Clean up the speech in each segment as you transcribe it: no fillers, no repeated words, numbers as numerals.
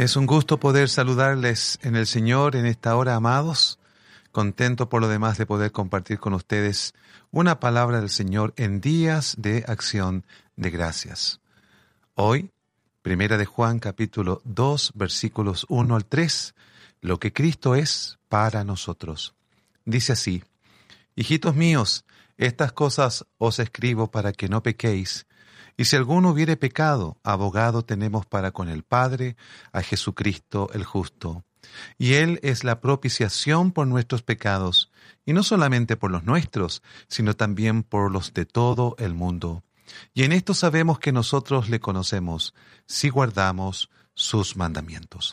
Es un gusto poder saludarles en el Señor en esta hora, amados. Contento por lo demás de poder compartir con ustedes una palabra del Señor en días de acción de gracias. Hoy, Primera de Juan, capítulo 2, versículos 1 al 3, lo que Cristo es para nosotros. Dice así: Hijitos míos, estas cosas os escribo para que no pequéis. Y si alguno hubiere pecado, abogado tenemos para con el Padre, a Jesucristo el justo. Y Él es la propiciación por nuestros pecados, y no solamente por los nuestros, sino también por los de todo el mundo. Y en esto sabemos que nosotros le conocemos, si guardamos sus mandamientos.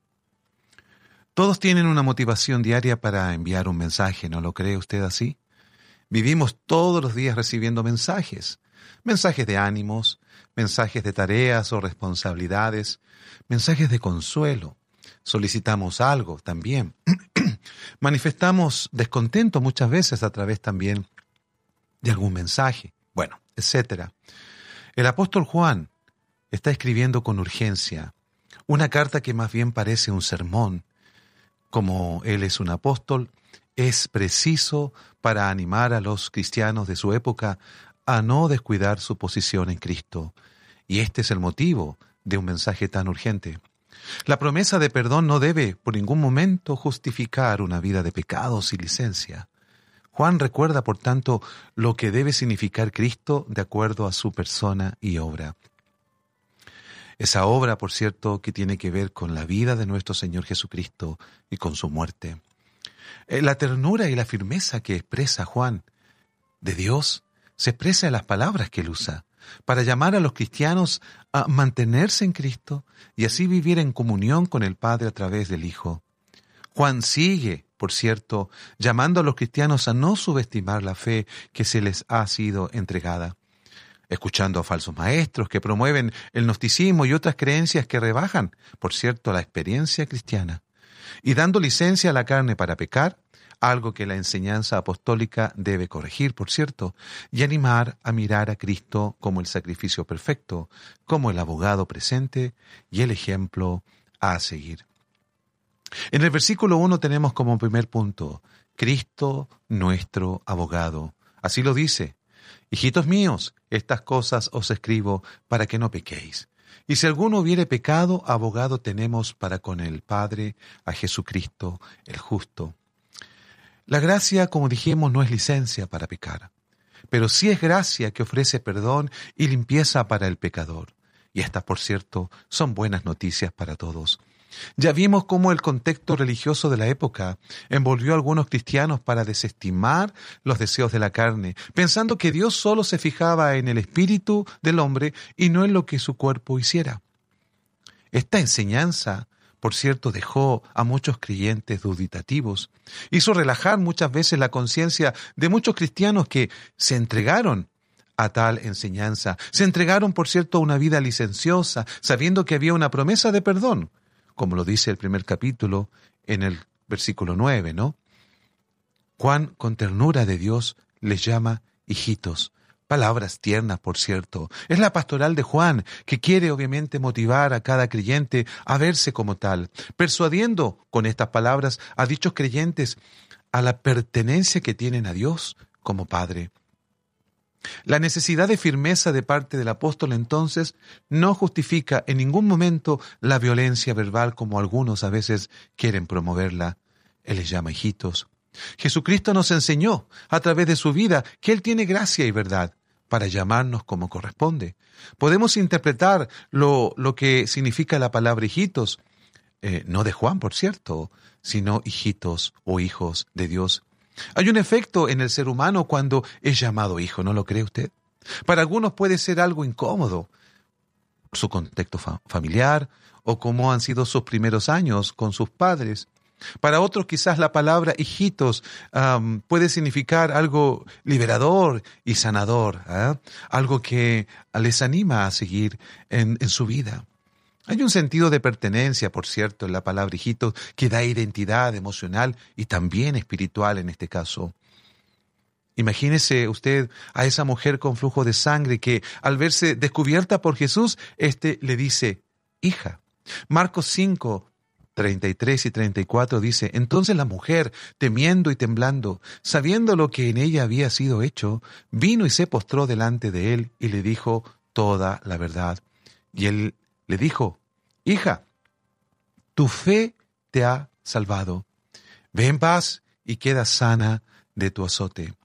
Todos tienen una motivación diaria para enviar un mensaje, ¿no lo cree usted así? Vivimos todos los días recibiendo mensajes de ánimos, mensajes de tareas o responsabilidades, mensajes de consuelo. Solicitamos algo también. Manifestamos descontento muchas veces a través también de algún mensaje, etc. El apóstol Juan está escribiendo con urgencia una carta que más bien parece un sermón. Como él es un apóstol, es preciso para animar a los cristianos de su época a no descuidar su posición en Cristo. Y este es el motivo de un mensaje tan urgente. La promesa de perdón no debe por ningún momento justificar una vida de pecados y licencia. Juan recuerda, por tanto, lo que debe significar Cristo de acuerdo a su persona y obra. Esa obra, por cierto, que tiene que ver con la vida de nuestro Señor Jesucristo y con su muerte. La ternura y la firmeza que expresa Juan de Dios se expresa en las palabras que él usa para llamar a los cristianos a mantenerse en Cristo y así vivir en comunión con el Padre a través del Hijo. Juan sigue, por cierto, llamando a los cristianos a no subestimar la fe que se les ha sido entregada, escuchando a falsos maestros que promueven el gnosticismo y otras creencias que rebajan, por cierto, la experiencia cristiana, y dando licencia a la carne para pecar, algo que la enseñanza apostólica debe corregir, por cierto, y animar a mirar a Cristo como el sacrificio perfecto, como el abogado presente y el ejemplo a seguir. En el versículo 1 tenemos como primer punto, Cristo nuestro abogado. Así lo dice: Hijitos míos, estas cosas os escribo para que no pequéis. Y si alguno hubiere pecado, abogado tenemos para con el Padre, a Jesucristo el justo. La gracia, como dijimos, no es licencia para pecar, pero sí es gracia que ofrece perdón y limpieza para el pecador. Y estas, por cierto, son buenas noticias para todos. Ya vimos cómo el contexto religioso de la época envolvió a algunos cristianos para desestimar los deseos de la carne, pensando que Dios solo se fijaba en el espíritu del hombre y no en lo que su cuerpo hiciera. Esta enseñanza, por cierto, dejó a muchos creyentes dubitativos, hizo relajar muchas veces la conciencia de muchos cristianos que se entregaron a tal enseñanza. Se entregaron, por cierto, a una vida licenciosa, sabiendo que había una promesa de perdón, como lo dice el primer capítulo en el versículo 9, ¿no? Juan, con ternura de Dios, les llama hijitos. Palabras tiernas, por cierto. Es la pastoral de Juan, que quiere obviamente motivar a cada creyente a verse como tal, persuadiendo con estas palabras a dichos creyentes a la pertenencia que tienen a Dios como Padre. La necesidad de firmeza de parte del apóstol entonces no justifica en ningún momento la violencia verbal como algunos a veces quieren promoverla. Él les llama hijitos. Jesucristo nos enseñó a través de su vida que Él tiene gracia y verdad para llamarnos como corresponde. Podemos interpretar lo que significa la palabra hijitos, no de Juan, por cierto, sino hijitos o hijos de Dios. Hay un efecto en el ser humano cuando es llamado hijo, ¿no lo cree usted? Para algunos puede ser algo incómodo por su contexto familiar o cómo han sido sus primeros años con sus padres. Para otros quizás la palabra hijitos puede significar algo liberador y sanador, algo que les anima a seguir en su vida. Hay un sentido de pertenencia, por cierto, en la palabra hijitos que da identidad emocional y también espiritual en este caso. Imagínese usted a esa mujer con flujo de sangre que al verse descubierta por Jesús, le dice, hija. Marcos 5, 33 y 34 dice: Entonces la mujer, temiendo y temblando, sabiendo lo que en ella había sido hecho, vino y se postró delante de él y le dijo toda la verdad. Y él le dijo: Hija, tu fe te ha salvado. Ve en paz y queda sana de tu azote.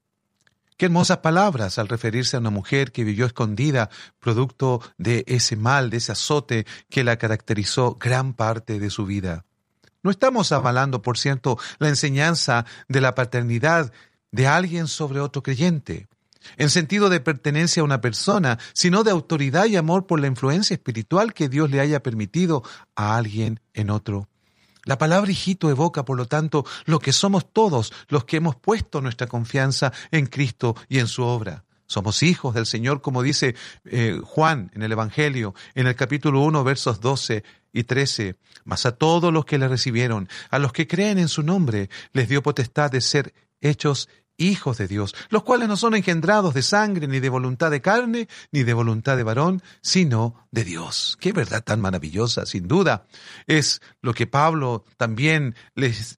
Qué hermosas palabras al referirse a una mujer que vivió escondida, producto de ese mal, de ese azote que la caracterizó gran parte de su vida. No estamos avalando, por cierto, la enseñanza de la paternidad de alguien sobre otro creyente, en sentido de pertenencia a una persona, sino de autoridad y amor por la influencia espiritual que Dios le haya permitido a alguien en otro. La palabra hijito evoca, por lo tanto, lo que somos todos los que hemos puesto nuestra confianza en Cristo y en su obra. Somos hijos del Señor, como dice Juan en el Evangelio, en el capítulo 1, versos 12 y 13. Mas a todos los que le recibieron, a los que creen en su nombre, les dio potestad de ser hechos hijos de Dios, los cuales no son engendrados de sangre, ni de voluntad de carne, ni de voluntad de varón, sino de Dios. Qué verdad tan maravillosa, sin duda. Es lo que Pablo también les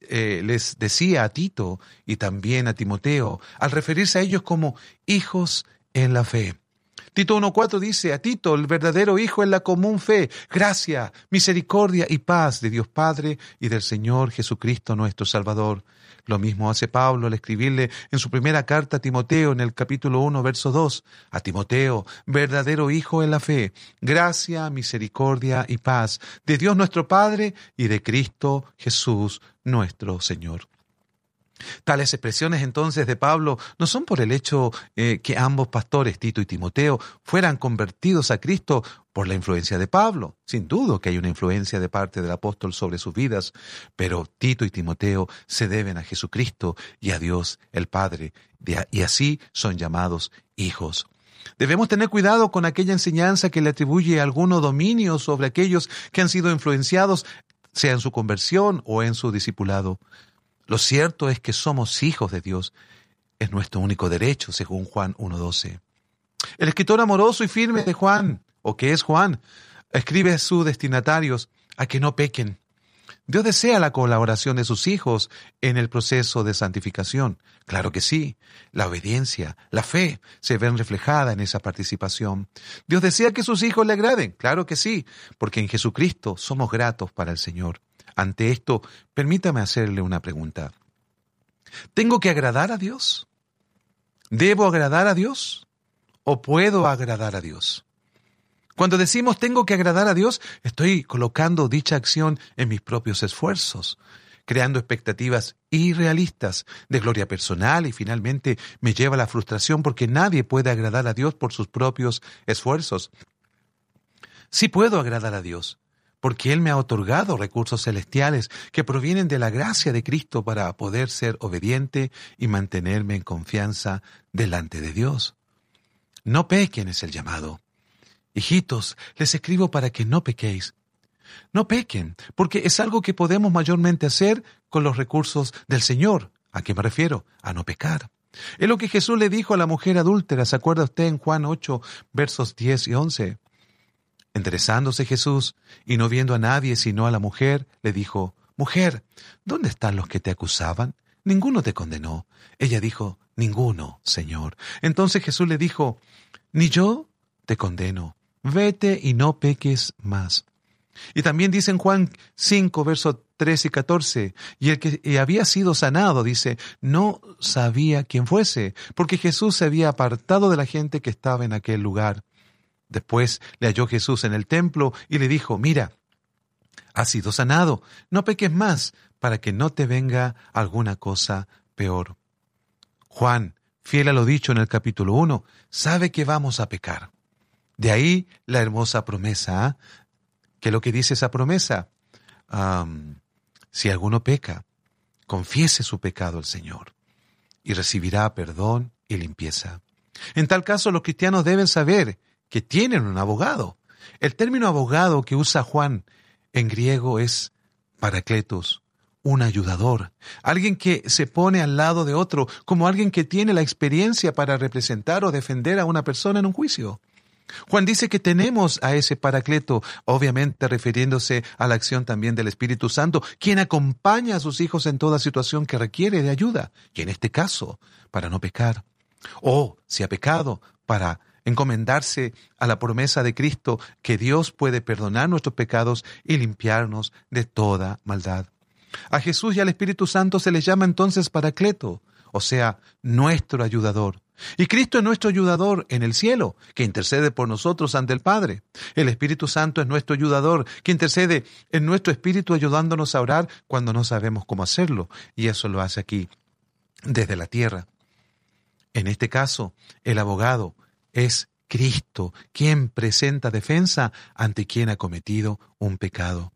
decía a Tito y también a Timoteo, al referirse a ellos como hijos en la fe. Tito 1:4 dice: a Tito, el verdadero hijo en la común fe, gracia, misericordia y paz de Dios Padre y del Señor Jesucristo nuestro Salvador. Lo mismo hace Pablo al escribirle en su primera carta a Timoteo en el capítulo 1, verso 2. A Timoteo, verdadero hijo en la fe, gracia, misericordia y paz de Dios nuestro Padre y de Cristo Jesús nuestro Señor. Tales expresiones entonces de Pablo no son por el hecho que ambos pastores, Tito y Timoteo, fueran convertidos a Cristo por la influencia de Pablo. Sin duda que hay una influencia de parte del apóstol sobre sus vidas, pero Tito y Timoteo se deben a Jesucristo y a Dios el Padre, y así son llamados hijos. Debemos tener cuidado con aquella enseñanza que le atribuye alguno dominio sobre aquellos que han sido influenciados, sea en su conversión o en su discipulado. Lo cierto es que somos hijos de Dios. Es nuestro único derecho, según Juan 1:12. El escritor amoroso y firme de Juan, o que es Juan, escribe a sus destinatarios a que no pequen. Dios desea la colaboración de sus hijos en el proceso de santificación. Claro que sí. La obediencia, la fe, se ven reflejada en esa participación. Dios desea que sus hijos le agraden. Claro que sí, porque en Jesucristo somos gratos para el Señor. Ante esto, permítame hacerle una pregunta. ¿Tengo que agradar a Dios? ¿Debo agradar a Dios? ¿O puedo agradar a Dios? Cuando decimos tengo que agradar a Dios, estoy colocando dicha acción en mis propios esfuerzos, creando expectativas irrealistas de gloria personal y finalmente me lleva a la frustración porque nadie puede agradar a Dios por sus propios esfuerzos. Sí puedo agradar a Dios, porque Él me ha otorgado recursos celestiales que provienen de la gracia de Cristo para poder ser obediente y mantenerme en confianza delante de Dios. No pequen es el llamado. Hijitos, les escribo para que no pequéis. No pequen, porque es algo que podemos mayormente hacer con los recursos del Señor. ¿A qué me refiero? A no pecar. Es lo que Jesús le dijo a la mujer adúltera. ¿Se acuerda usted en Juan 8, versos 10 y 11? Enderezándose Jesús y no viendo a nadie sino a la mujer, le dijo: Mujer, ¿dónde están los que te acusaban? Ninguno te condenó. Ella dijo: Ninguno, Señor. Entonces Jesús le dijo: Ni yo te condeno. Vete y no peques más. Y también dice en Juan 5, versos 13 y 14, y el que había sido sanado, dice, no sabía quién fuese, porque Jesús se había apartado de la gente que estaba en aquel lugar. Después le halló Jesús en el templo y le dijo: Mira, has sido sanado, no peques más, para que no te venga alguna cosa peor. Juan, fiel a lo dicho en el capítulo 1, sabe que vamos a pecar. De ahí la hermosa promesa, que lo que dice esa promesa, si alguno peca, confiese su pecado al Señor y recibirá perdón y limpieza. En tal caso, los cristianos deben saber que tienen un abogado. El término abogado que usa Juan en griego es parakletos, un ayudador, alguien que se pone al lado de otro, como alguien que tiene la experiencia para representar o defender a una persona en un juicio. Juan dice que tenemos a ese Paracleto, obviamente refiriéndose a la acción también del Espíritu Santo, quien acompaña a sus hijos en toda situación que requiere de ayuda, y en este caso, para no pecar. O, si ha pecado, para encomendarse a la promesa de Cristo que Dios puede perdonar nuestros pecados y limpiarnos de toda maldad. A Jesús y al Espíritu Santo se les llama entonces Paracleto, o sea, nuestro ayudador. Y Cristo es nuestro ayudador en el cielo, que intercede por nosotros ante el Padre. El Espíritu Santo es nuestro ayudador, que intercede en nuestro espíritu ayudándonos a orar cuando no sabemos cómo hacerlo. Y eso lo hace aquí, desde la tierra. En este caso, el abogado es Cristo, quien presenta defensa ante quien ha cometido un pecado.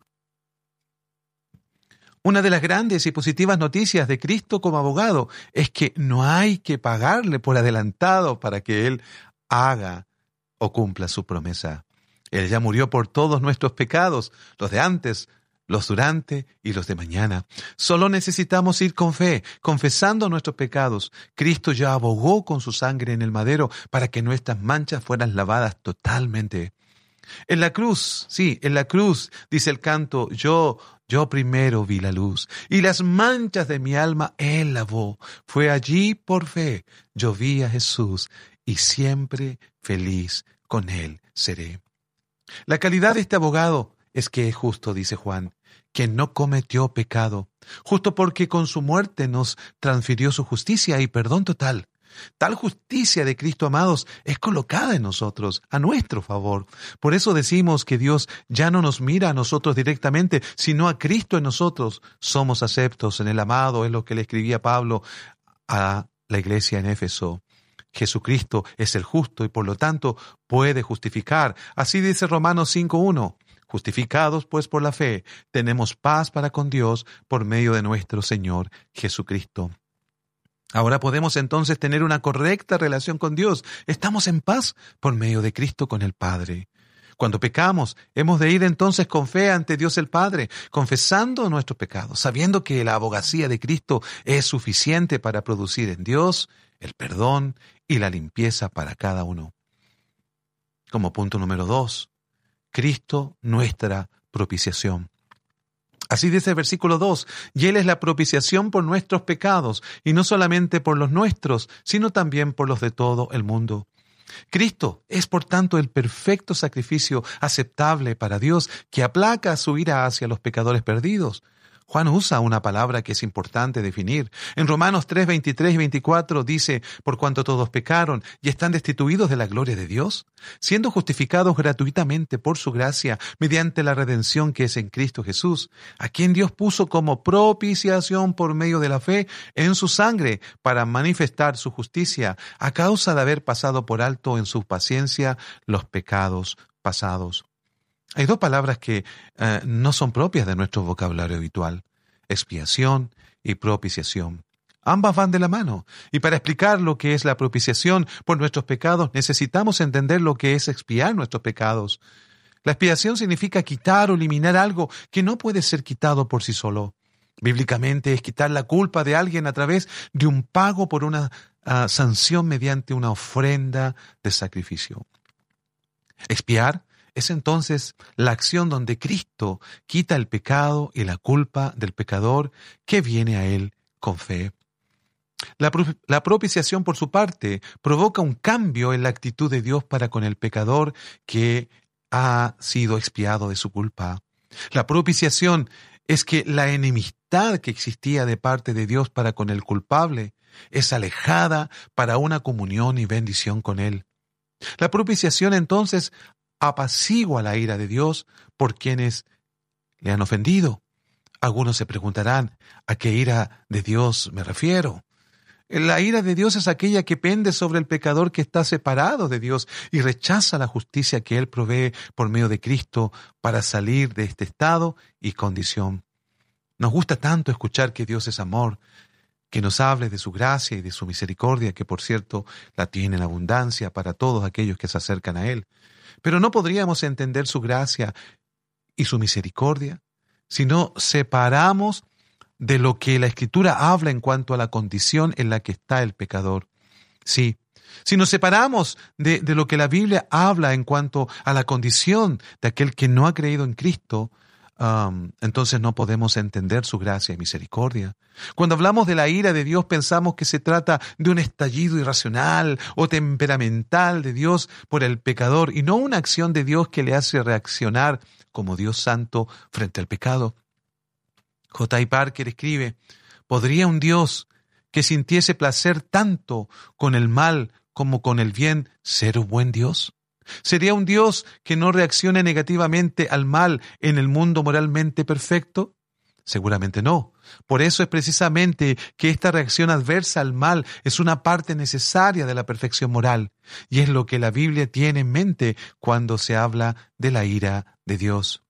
Una de las grandes y positivas noticias de Cristo como abogado es que no hay que pagarle por adelantado para que Él haga o cumpla su promesa. Él ya murió por todos nuestros pecados, los de antes, los durante y los de mañana. Solo necesitamos ir con fe, confesando nuestros pecados. Cristo ya abogó con su sangre en el madero para que nuestras manchas fueran lavadas totalmente. En la cruz, sí, en la cruz, dice el canto, yo primero vi la luz, y las manchas de mi alma Él lavó. Fue allí por fe, yo vi a Jesús, y siempre feliz con Él seré. La calidad de este abogado es que es justo, dice Juan, que no cometió pecado, justo porque con su muerte nos transfirió su justicia y perdón total. Tal justicia de Cristo, amados, es colocada en nosotros, a nuestro favor. Por eso decimos que Dios ya no nos mira a nosotros directamente, sino a Cristo en nosotros. Somos aceptos en el amado, es lo que le escribía Pablo a la iglesia en Éfeso. Jesucristo es el justo y por lo tanto puede justificar. Así dice Romanos 5:1. Justificados pues por la fe, tenemos paz para con Dios por medio de nuestro Señor Jesucristo. Ahora podemos entonces tener una correcta relación con Dios. Estamos en paz por medio de Cristo con el Padre. Cuando pecamos, hemos de ir entonces con fe ante Dios el Padre, confesando nuestros pecados, sabiendo que la abogacía de Cristo es suficiente para producir en Dios el perdón y la limpieza para cada uno. Como punto número 2, Cristo nuestra propiciación. Así dice el versículo 2, y Él es la propiciación por nuestros pecados, y no solamente por los nuestros, sino también por los de todo el mundo. Cristo es, por tanto, el perfecto sacrificio aceptable para Dios, que aplaca su ira hacia los pecadores perdidos. Juan usa una palabra que es importante definir. En Romanos 3, 23 y 24 dice, por cuanto todos pecaron y están destituidos de la gloria de Dios, siendo justificados gratuitamente por su gracia, mediante la redención que es en Cristo Jesús, a quien Dios puso como propiciación por medio de la fe en su sangre, para manifestar su justicia, a causa de haber pasado por alto en su paciencia los pecados pasados. Hay dos palabras que no son propias de nuestro vocabulario habitual: expiación y propiciación. Ambas van de la mano, y para explicar lo que es la propiciación por nuestros pecados necesitamos entender lo que es expiar nuestros pecados. La expiación significa quitar o eliminar algo que no puede ser quitado por sí solo. Bíblicamente es quitar la culpa de alguien a través de un pago por una sanción mediante una ofrenda de sacrificio. Expiar es entonces la acción donde Cristo quita el pecado y la culpa del pecador que viene a Él con fe. La propiciación, por su parte, provoca un cambio en la actitud de Dios para con el pecador que ha sido expiado de su culpa. La propiciación es que la enemistad que existía de parte de Dios para con el culpable es alejada para una comunión y bendición con Él. La propiciación entonces apacigua la ira de Dios por quienes le han ofendido. Algunos se preguntarán, ¿a qué ira de Dios me refiero? La ira de Dios es aquella que pende sobre el pecador que está separado de Dios y rechaza la justicia que Él provee por medio de Cristo para salir de este estado y condición. Nos gusta tanto escuchar que Dios es amor, que nos hable de su gracia y de su misericordia, que por cierto la tiene en abundancia para todos aquellos que se acercan a Él. Pero no podríamos entender su gracia y su misericordia si no separamos de lo que la Escritura habla en cuanto a la condición en la que está el pecador. Sí, Si nos separamos de lo que la Biblia habla en cuanto a la condición de aquel que no ha creído en Cristo, entonces no podemos entender su gracia y misericordia. Cuando hablamos de la ira de Dios, pensamos que se trata de un estallido irracional o temperamental de Dios por el pecador y no una acción de Dios que le hace reaccionar como Dios santo frente al pecado. J. I. Parker escribe: ¿podría un Dios que sintiese placer tanto con el mal como con el bien ser un buen Dios? ¿Sería un Dios que no reaccione negativamente al mal en el mundo moralmente perfecto? Seguramente no. Por eso es precisamente que esta reacción adversa al mal es una parte necesaria de la perfección moral, y es lo que la Biblia tiene en mente cuando se habla de la ira de Dios.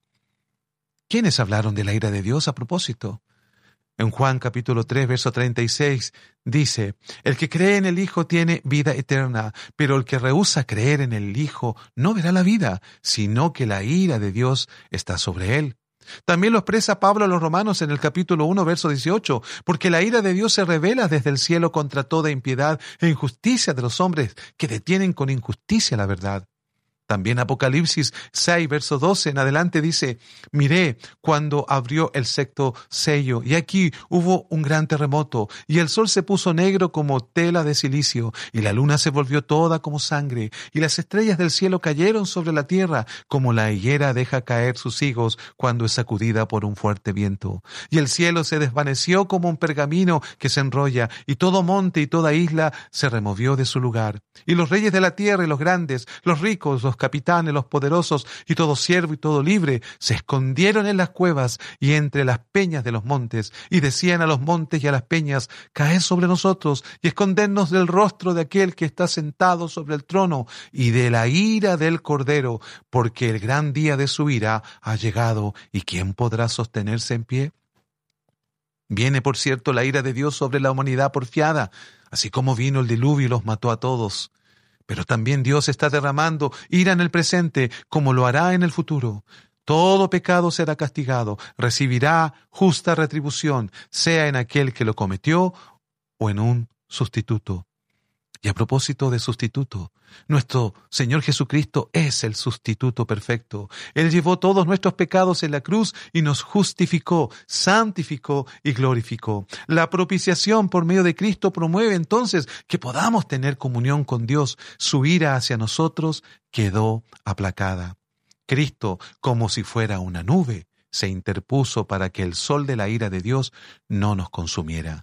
¿Quiénes hablaron de la ira de Dios a propósito? En Juan capítulo 3, verso 36, dice: el que cree en el Hijo tiene vida eterna, pero el que rehúsa creer en el Hijo no verá la vida, sino que la ira de Dios está sobre él. También lo expresa Pablo a los Romanos en el capítulo 1, verso 18, porque la ira de Dios se revela desde el cielo contra toda impiedad e injusticia de los hombres que detienen con injusticia la verdad. También Apocalipsis 6, verso 12 en adelante dice: miré cuando abrió el sexto sello, y aquí hubo un gran terremoto, y el sol se puso negro como tela de silicio, y la luna se volvió toda como sangre, y las estrellas del cielo cayeron sobre la tierra, como la higuera deja caer sus higos cuando es sacudida por un fuerte viento. Y el cielo se desvaneció como un pergamino que se enrolla, y todo monte y toda isla se removió de su lugar. Y los reyes de la tierra y los grandes, los ricos, los capitanes, los poderosos y todo siervo y todo libre se escondieron en las cuevas y entre las peñas de los montes, y decían a los montes y a las peñas: caed sobre nosotros y escondernos del rostro de aquel que está sentado sobre el trono y de la ira del Cordero, porque el gran día de su ira ha llegado, y ¿quién podrá sostenerse en pie? Viene, por cierto, la ira de Dios sobre la humanidad porfiada, así como vino el diluvio y los mató a todos. Pero también Dios está derramando ira en el presente, como lo hará en el futuro. Todo pecado será castigado, recibirá justa retribución, sea en aquel que lo cometió o en un sustituto. Y a propósito de sustituto, nuestro Señor Jesucristo es el sustituto perfecto. Él llevó todos nuestros pecados en la cruz y nos justificó, santificó y glorificó. La propiciación por medio de Cristo promueve entonces que podamos tener comunión con Dios. Su ira hacia nosotros quedó aplacada. Cristo, como si fuera una nube, se interpuso para que el sol de la ira de Dios no nos consumiera.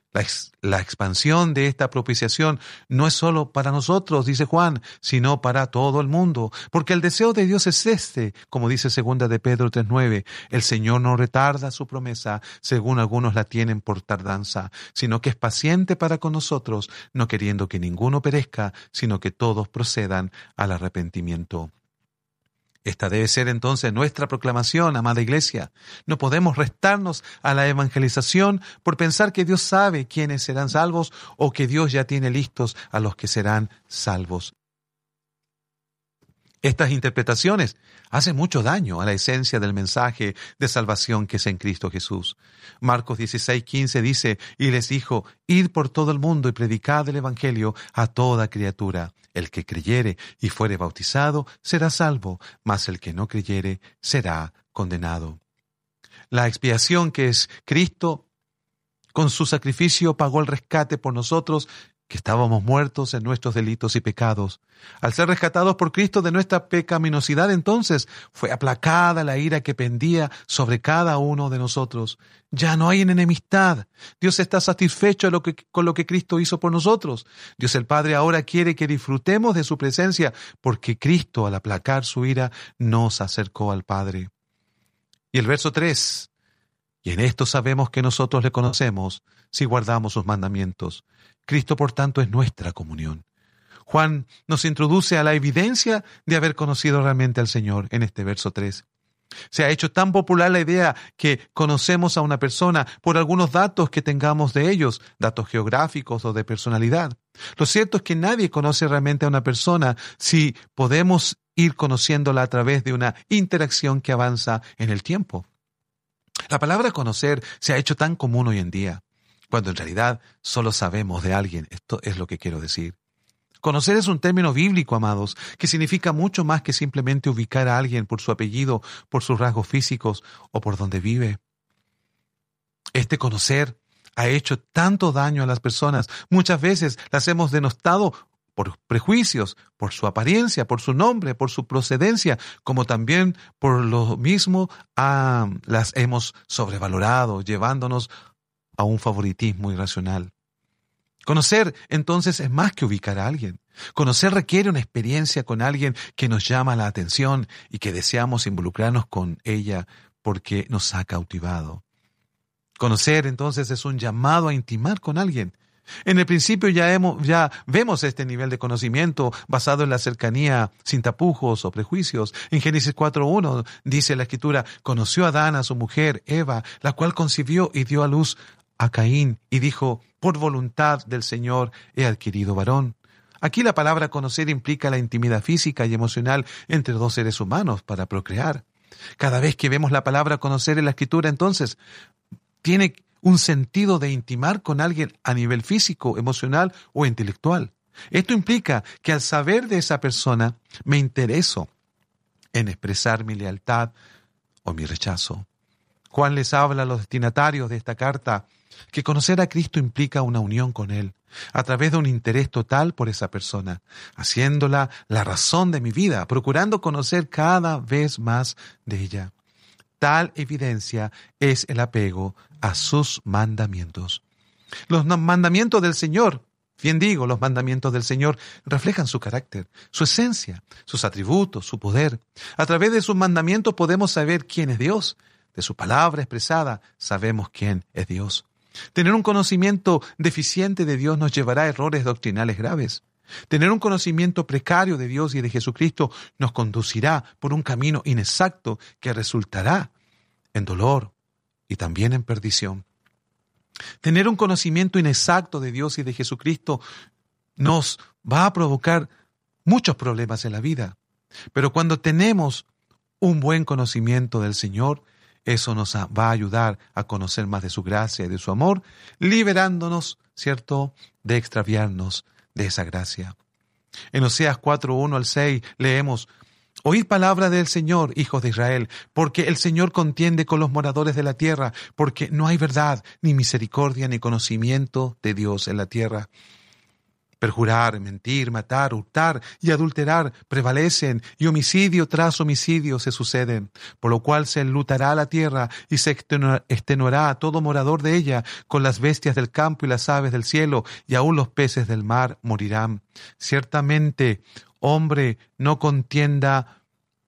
La expansión de esta propiciación no es solo para nosotros, dice Juan, sino para todo el mundo, porque el deseo de Dios es este, como dice 2 de Pedro 3:9, el Señor no retarda su promesa, según algunos la tienen por tardanza, sino que es paciente para con nosotros, no queriendo que ninguno perezca, sino que todos procedan al arrepentimiento. Esta debe ser entonces nuestra proclamación, amada Iglesia. No podemos restarnos a la evangelización por pensar que Dios sabe quiénes serán salvos o que Dios ya tiene listos a los que serán salvos. Estas interpretaciones hacen mucho daño a la esencia del mensaje de salvación que es en Cristo Jesús. Marcos 16:15 dice: y les dijo: id por todo el mundo y predicad el evangelio a toda criatura. El que creyere y fuere bautizado será salvo, mas el que no creyere será condenado. La expiación que es Cristo, con su sacrificio pagó el rescate por nosotros, que estábamos muertos en nuestros delitos y pecados. Al ser rescatados por Cristo de nuestra pecaminosidad, entonces fue aplacada la ira que pendía sobre cada uno de nosotros. Ya no hay enemistad. Dios está satisfecho con lo que Cristo hizo por nosotros. Dios el Padre ahora quiere que disfrutemos de su presencia, porque Cristo, al aplacar su ira, nos acercó al Padre. Y el verso 3: y en esto sabemos que nosotros le conocemos, si guardamos sus mandamientos. Cristo, por tanto, es nuestra comunión. Juan nos introduce a la evidencia de haber conocido realmente al Señor en este verso 3. Se ha hecho tan popular la idea que conocemos a una persona por algunos datos que tengamos de ellos, datos geográficos o de personalidad. Lo cierto es que nadie conoce realmente a una persona si podemos ir conociéndola a través de una interacción que avanza en el tiempo. La palabra conocer se ha hecho tan común hoy en día, cuando en realidad solo sabemos de alguien. Esto es lo que quiero decir. Conocer es un término bíblico, amados, que significa mucho más que simplemente ubicar a alguien por su apellido, por sus rasgos físicos o por donde vive. Este conocer ha hecho tanto daño a las personas. Muchas veces las hemos denostado por prejuicios, por su apariencia, por su nombre, por su procedencia, como también por lo mismo las hemos sobrevalorado, llevándonos a un favoritismo irracional. Conocer, entonces, es más que ubicar a alguien. Conocer requiere una experiencia con alguien que nos llama la atención y que deseamos involucrarnos con ella porque nos ha cautivado. Conocer, entonces, es un llamado a intimar con alguien. En el principio ya vemos este nivel de conocimiento basado en la cercanía, sin tapujos o prejuicios. En Génesis 4:1 dice la Escritura: conoció Adán a su mujer, Eva, la cual concibió y dio a luz a Caín, y dijo: por voluntad del Señor he adquirido varón. Aquí la palabra conocer implica la intimidad física y emocional entre dos seres humanos para procrear. Cada vez que vemos la palabra conocer en la Escritura, entonces, tiene un sentido de intimar con alguien a nivel físico, emocional o intelectual. Esto implica que al saber de esa persona, me intereso en expresar mi lealtad o mi rechazo. Juan les habla a los destinatarios de esta carta que conocer a Cristo implica una unión con Él, a través de un interés total por esa persona, haciéndola la razón de mi vida, procurando conocer cada vez más de ella. Tal evidencia es el apego a sus mandamientos. Los mandamientos del Señor, los mandamientos del Señor reflejan su carácter, su esencia, sus atributos, su poder. A través de sus mandamientos podemos saber quién es Dios. De su palabra expresada sabemos quién es Dios. Tener un conocimiento deficiente de Dios nos llevará a errores doctrinales graves. Tener un conocimiento precario de Dios y de Jesucristo nos conducirá por un camino inexacto que resultará en dolor y también en perdición. Tener un conocimiento inexacto de Dios y de Jesucristo nos va a provocar muchos problemas en la vida. Pero cuando tenemos un buen conocimiento del Señor, eso nos va a ayudar a conocer más de su gracia y de su amor, liberándonos, ¿cierto?, de extraviarnos de esa gracia. En Oseas 4:1-6 leemos: oíd palabra del Señor, hijos de Israel, porque el Señor contiende con los moradores de la tierra, porque no hay verdad, ni misericordia, ni conocimiento de Dios en la tierra. Perjurar, mentir, matar, hurtar y adulterar prevalecen, y homicidio tras homicidio se suceden, por lo cual se enlutará la tierra y se extenuará a todo morador de ella, con las bestias del campo y las aves del cielo, y aún los peces del mar morirán. Ciertamente, hombre no contienda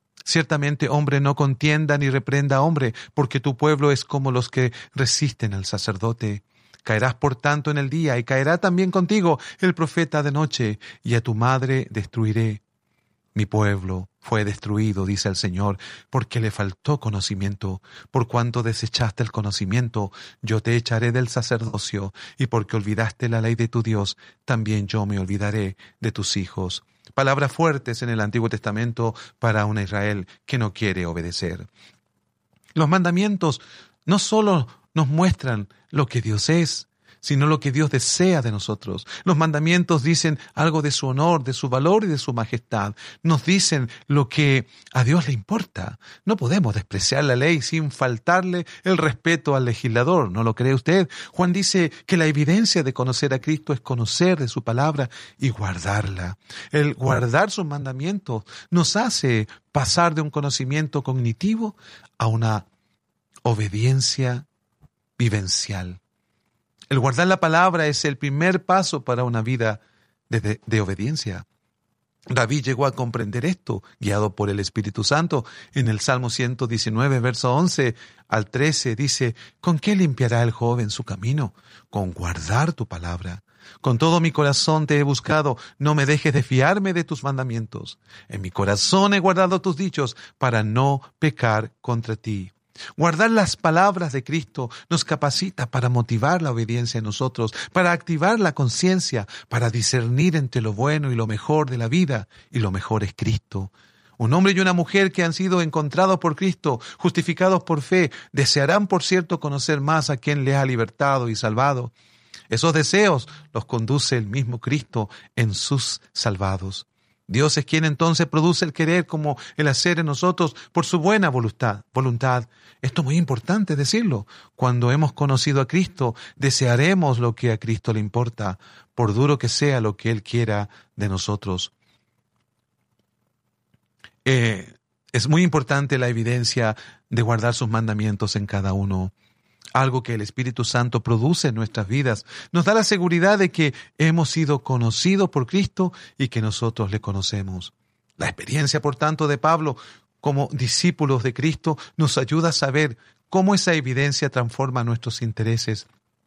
ni reprenda a hombre, porque tu pueblo es como los que resisten al sacerdote. Caerás por tanto en el día, y caerá también contigo el profeta de noche, y a tu madre destruiré. Mi pueblo fue destruido, dice el Señor, porque le faltó conocimiento. Por cuanto desechaste el conocimiento, yo te echaré del sacerdocio, y porque olvidaste la ley de tu Dios, también yo me olvidaré de tus hijos. Palabras fuertes en el Antiguo Testamento para una Israel que no quiere obedecer. Los mandamientos no solo nos muestran lo que Dios es, sino lo que Dios desea de nosotros. Los mandamientos dicen algo de su honor, de su valor y de su majestad. Nos dicen lo que a Dios le importa. No podemos despreciar la ley sin faltarle el respeto al legislador. ¿No lo cree usted? Juan dice que la evidencia de conocer a Cristo es conocer de su palabra y guardarla. El guardar sus mandamientos nos hace pasar de un conocimiento cognitivo a una obediencia vivencial. El guardar la palabra es el primer paso para una vida de obediencia. David llegó a comprender esto, guiado por el Espíritu Santo. En el Salmo 119, verso 11-13, dice: ¿con qué limpiará el joven su camino? Con guardar tu palabra. Con todo mi corazón te he buscado, no me dejes de fiarme de tus mandamientos. En mi corazón he guardado tus dichos para no pecar contra ti. Guardar las palabras de Cristo nos capacita para motivar la obediencia en nosotros, para activar la conciencia, para discernir entre lo bueno y lo mejor de la vida, y lo mejor es Cristo. Un hombre y una mujer que han sido encontrados por Cristo, justificados por fe, desearán, por cierto, conocer más a quien les ha libertado y salvado. Esos deseos los conduce el mismo Cristo en sus salvados. Dios es quien entonces produce el querer como el hacer en nosotros por su buena voluntad. Esto es muy importante decirlo. Cuando hemos conocido a Cristo, desearemos lo que a Cristo le importa, por duro que sea lo que Él quiera de nosotros. Es muy importante la evidencia de guardar sus mandamientos en cada uno. Algo que el Espíritu Santo produce en nuestras vidas. Nos da la seguridad de que hemos sido conocidos por Cristo y que nosotros le conocemos. La experiencia, por tanto, de Pablo como discípulos de Cristo nos ayuda a saber cómo esa evidencia transforma nuestros intereses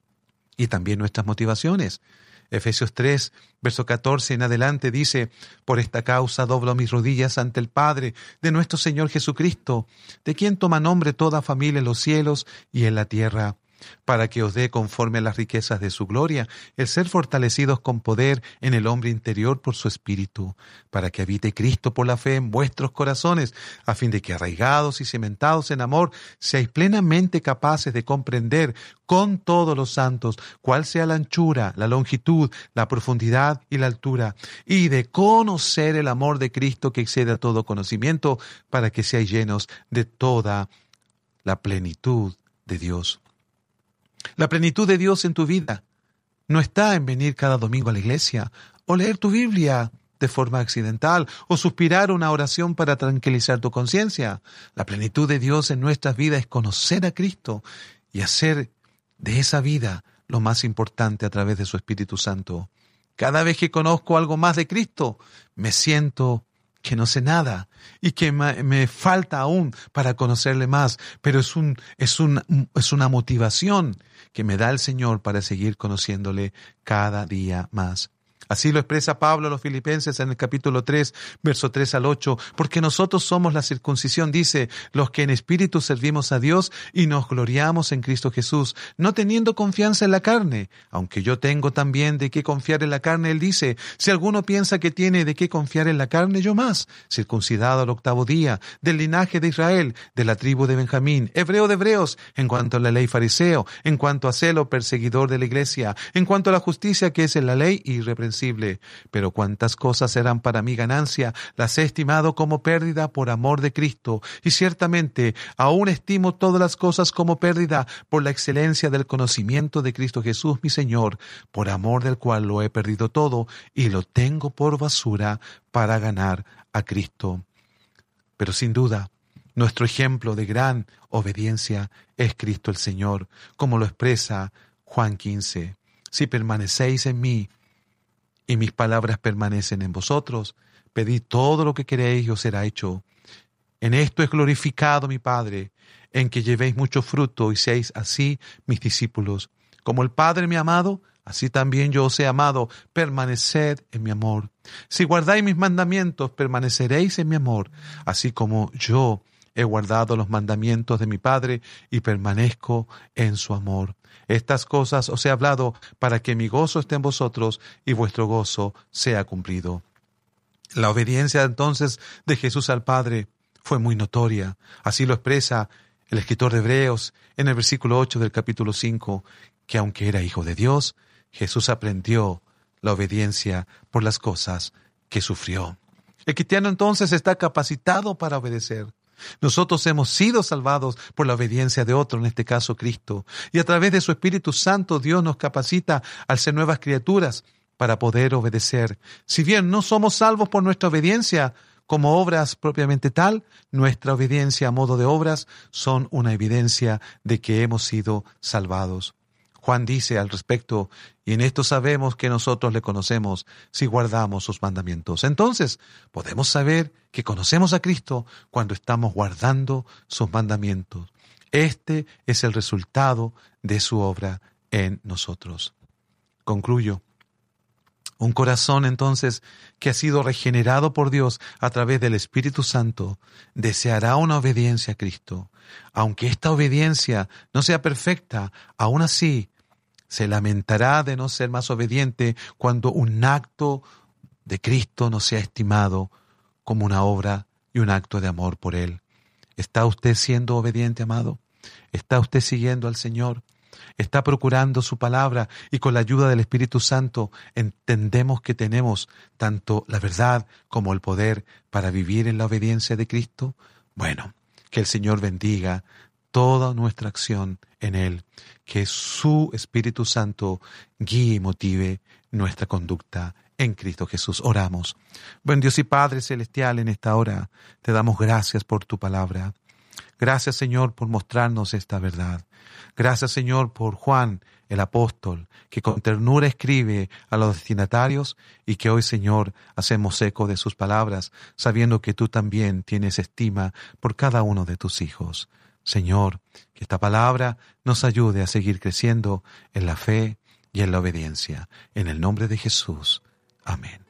y también nuestras motivaciones. Efesios 3, verso 14 en adelante dice: por esta causa doblo mis rodillas ante el Padre de nuestro Señor Jesucristo, de quien toma nombre toda familia en los cielos y en la tierra, para que os dé conforme a las riquezas de su gloria, el ser fortalecidos con poder en el hombre interior por su Espíritu, para que habite Cristo por la fe en vuestros corazones, a fin de que arraigados y cimentados en amor, seáis plenamente capaces de comprender con todos los santos cuál sea la anchura, la longitud, la profundidad y la altura, y de conocer el amor de Cristo que excede a todo conocimiento, para que seáis llenos de toda la plenitud de Dios. La plenitud de Dios en tu vida no está en venir cada domingo a la iglesia o leer tu Biblia de forma accidental o suspirar una oración para tranquilizar tu conciencia. La plenitud de Dios en nuestras vidas es conocer a Cristo y hacer de esa vida lo más importante a través de su Espíritu Santo. Cada vez que conozco algo más de Cristo, me siento que no sé nada y que me falta aún para conocerle más, pero es una motivación que me da el Señor para seguir conociéndole cada día más. Así lo expresa Pablo a los Filipenses en el capítulo 3, verso 3 al 8, porque nosotros somos la circuncisión, dice, los que en espíritu servimos a Dios y nos gloriamos en Cristo Jesús, no teniendo confianza en la carne, aunque yo tengo también de qué confiar en la carne. Él dice, si alguno piensa que tiene de qué confiar en la carne, yo más, circuncidado al 8º día, del linaje de Israel, de la tribu de Benjamín, hebreo de hebreos, en cuanto a la ley fariseo, en cuanto a celo perseguidor de la iglesia, en cuanto a la justicia que es en la ley irreprensible. Pero cuantas cosas eran para mi ganancia, las he estimado como pérdida por amor de Cristo, y ciertamente aún estimo todas las cosas como pérdida por la excelencia del conocimiento de Cristo Jesús mi Señor, por amor del cual lo he perdido todo y lo tengo por basura para ganar a Cristo. Pero sin duda, nuestro ejemplo de gran obediencia es Cristo el Señor, como lo expresa Juan 15. Si permanecéis en mí, y mis palabras permanecen en vosotros, pedid todo lo que queréis y os será hecho. En esto es glorificado mi Padre, en que llevéis mucho fruto y seáis así mis discípulos. Como el Padre me ha amado, así también yo os he amado, permaneced en mi amor. Si guardáis mis mandamientos, permaneceréis en mi amor, así como yo he guardado los mandamientos de mi Padre y permanezco en su amor. Estas cosas os he hablado para que mi gozo esté en vosotros y vuestro gozo sea cumplido. La obediencia entonces de Jesús al Padre fue muy notoria. Así lo expresa el escritor de Hebreos en el versículo 8 del capítulo 5, que aunque era hijo de Dios, Jesús aprendió la obediencia por las cosas que sufrió. El cristiano entonces está capacitado para obedecer. Nosotros hemos sido salvados por la obediencia de otro, en este caso Cristo, y a través de su Espíritu Santo Dios nos capacita al ser nuevas criaturas para poder obedecer. Si bien no somos salvos por nuestra obediencia como obras propiamente tal, nuestra obediencia a modo de obras son una evidencia de que hemos sido salvados. Juan dice al respecto, y en esto sabemos que nosotros le conocemos si guardamos sus mandamientos. Entonces, podemos saber que conocemos a Cristo cuando estamos guardando sus mandamientos. Este es el resultado de su obra en nosotros. Concluyo. Un corazón, entonces, que ha sido regenerado por Dios a través del Espíritu Santo, deseará una obediencia a Cristo. Aunque esta obediencia no sea perfecta, aún así, se lamentará de no ser más obediente cuando un acto de Cristo no sea estimado como una obra y un acto de amor por Él. ¿Está usted siendo obediente, amado? ¿Está usted siguiendo al Señor? está procurando su palabra y con la ayuda del Espíritu Santo entendemos que tenemos tanto la verdad como el poder para vivir en la obediencia de Cristo. Bueno, que el Señor bendiga toda nuestra acción en Él, que su Espíritu Santo guíe y motive nuestra conducta en Cristo Jesús. Oramos. Buen Dios y Padre Celestial, en esta hora te damos gracias por tu palabra. Gracias, Señor, por mostrarnos esta verdad. Gracias, Señor, por Juan, el apóstol, que con ternura escribe a los destinatarios y que hoy, Señor, hacemos eco de sus palabras, sabiendo que tú también tienes estima por cada uno de tus hijos. Señor, que esta palabra nos ayude a seguir creciendo en la fe y en la obediencia. En el nombre de Jesús. Amén.